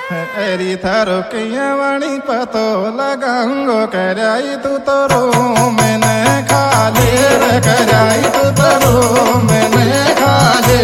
एरी थारो कियावाणी पतो लगाऊंगो कराई तू तो रो मैंने खाले रे कराई तू तो रो मैंने खाले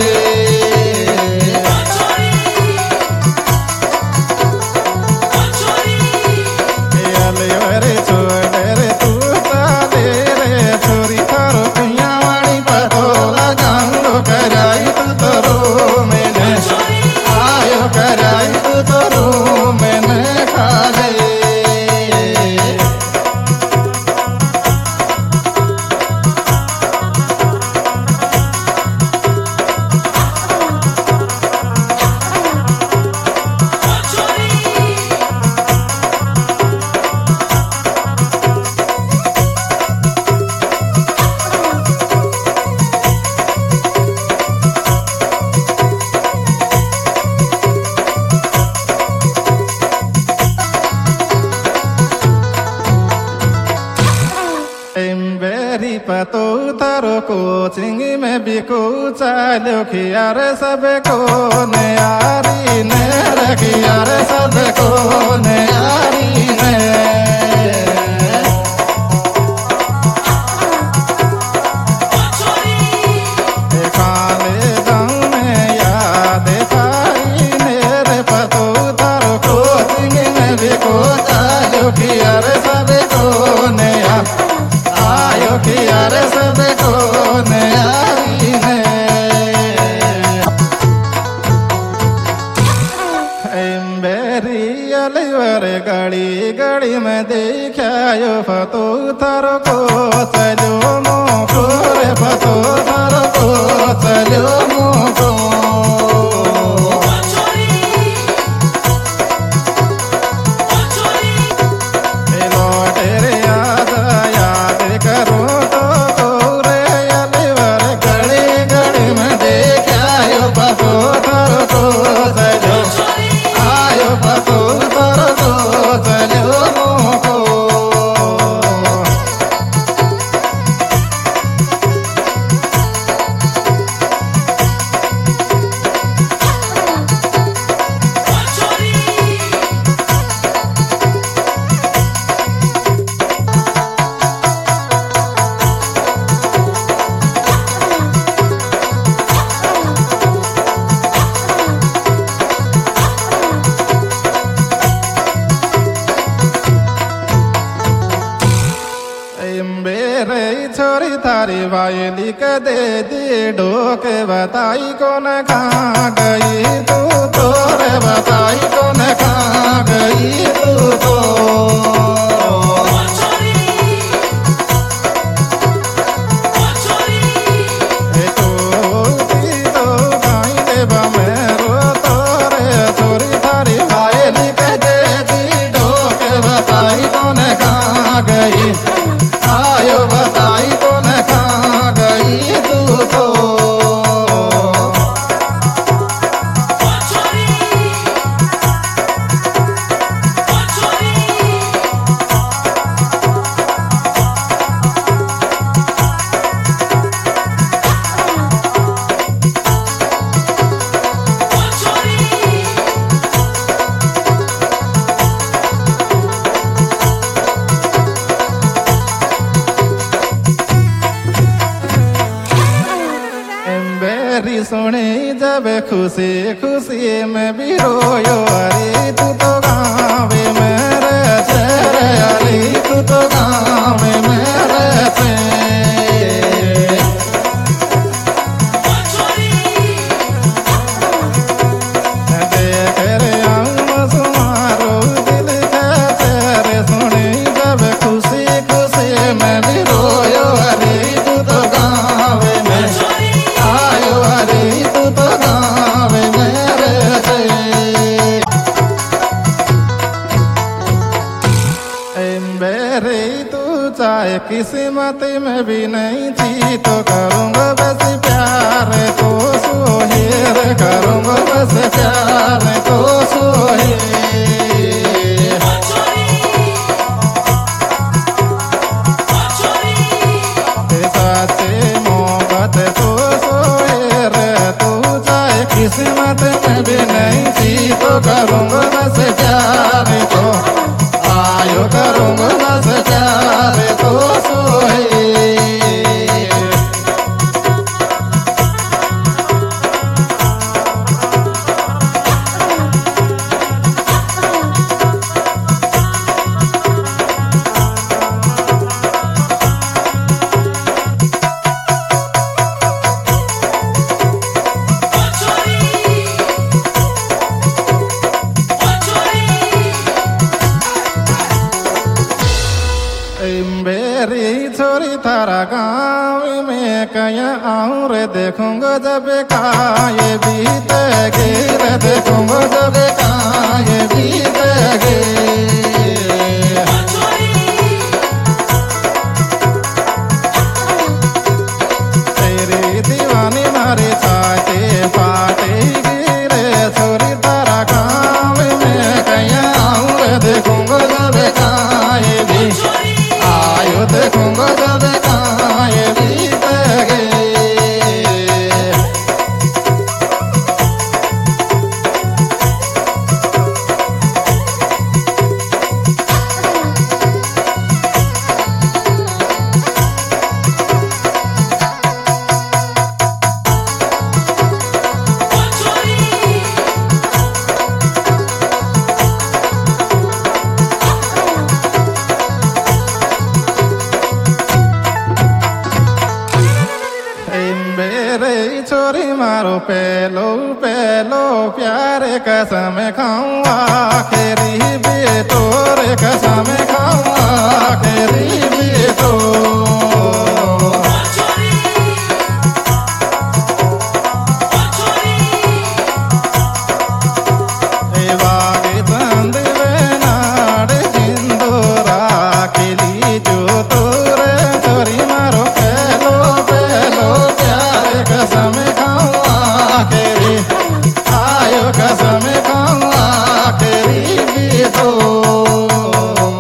पतो थारो कोचिंग में भी को चालो खियार सब को ने यारी ने रखियार सब को ने यारी ने खाले दम में याद पाई ने रे पतो थारो कोचिंग में भी को चालो खियार सब को ने आयो खियार सब को नयारी ने एम्बेरी अलीवर गड़ी गड़ी में देखायो फतो थारो को चलो मोको रे फतो थारो को चलो मोको छोरी थारी वायली कदे दे ढोके बताई कौन कहाँ गई तू तो रे बताई कौन कहाँ गई तू तो आयो बताई कौन कहाँ गई तू तो सुनी जब खुशी खुशी में भी रोयो अरे तू तो गाँव में रहते अरे तू तो गाँव में रहते देख रे हम सुमारो दिल कहते रे सुनी जब खुशी खुशी में भी रोयो अरे तू तो गाँव में आयो अरे तू तो गाँव में रहते एम्बेरे तू चाहे किस्मत में भी नहीं थी तो करूँगा बस प्यार तो सोहेर करूँगा बस प्यार तो सोहेर किस्मत में भी नहीं थी तो करूँगा बस प्यार तो, आयो करूँगा बस प्यार तो सोहे। मेरी छोरी थारा गाँव में कया आऊँ रे, देखूंगा जब काये बीतेगी रे, देखूंगा जब काये बीतेगी। तेरी दीवानी मारी छाती फाटेगी रे, छोरी थारा गाँव में कया आऊँ रे, देखूंगा जब काये भी, आयो देखूंगा जब काये बीतेगी। मेरे छोरी मारो पहलो पहलो प्यारे कसम खाऊं, आखिरी भी तोरे कसम खाऊं, आखिरी भी तो। वागे बंद नाड़ हिंदोरा खिली जो तोरे, छोरी मारो पहलो पहलो प्यारे कसम खाऊं, आखिरी आयो कसम।